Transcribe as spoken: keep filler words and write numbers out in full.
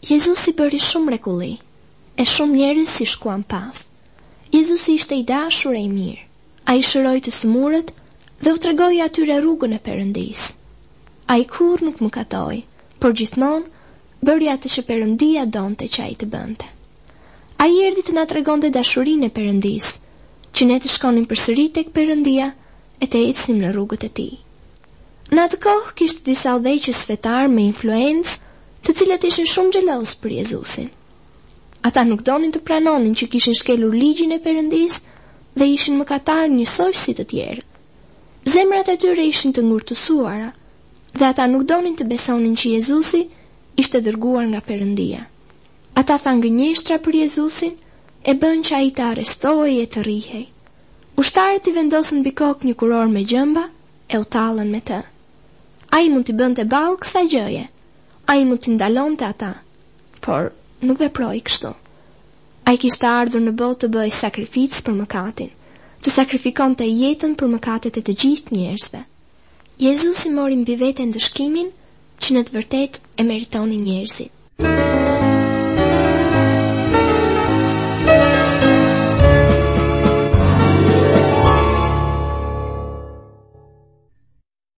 Jezusi bëri shumë mrekulli, e shumë njerëz si shkuan pas. Jezusi ishte i dashur e i mirë. Ai shëroi të sëmurët dhe u tregoi atyre rrugën e Perëndisë. Ai kur nuk mëkatoi, por gjithmonë bëri atë që Perëndia donte që ai të bënte. Ai erdhi të na tregonte dashurinë e Perëndisë, që ne të shkonim përsëri tek Perëndia e të ecnim në rrugët e tij. Në atë kohë kishte disa udhëheqës fetar me influencë, të cilët ishin shumë xheloz për Jezusin. Ata nuk donin të pranonin që kishin shkelur ligjin e Perëndisë dhe ishin mëkatarë njësoj si të tjerë. Zemrat e tyre ishin të ngurtësuara dhe ata nuk donin të besonin që Jezusi ishte dërguar nga Perëndia. Ata thanë gënjeshtra për Jezusin e bën që ai të arrestohej e të rrihej. Ushtarët i vendosën mbi kokë një kuror me gjëmba e u tallën me të. Ai mund t'i bënte ballë kësaj gjëje. Ai mund t'i ndalonte ata, por nuk veproi kështu. Ai kishte ardhur në botë të bëjë sakrificë për mëkatin, të sakrifikonte jetën për mëkatet e të gjithë njerëzve. Jezusi mori mbi vete ndëshkimin që në të vërtetë e meritonin njerëzit.